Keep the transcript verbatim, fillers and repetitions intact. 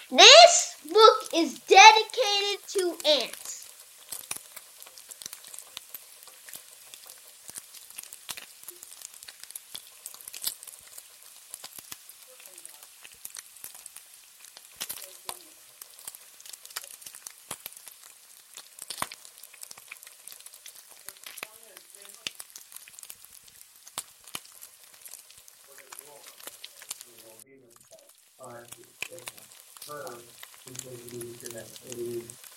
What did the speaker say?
This book is dedicated to ants. Or, because we do that.